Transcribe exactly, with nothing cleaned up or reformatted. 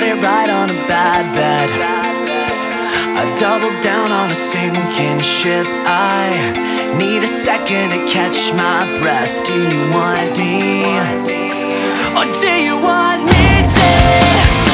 it right on a bad bed. I doubled down on a sinking ship. I need a second to catch my breath. Do you want me? Or do you want me to?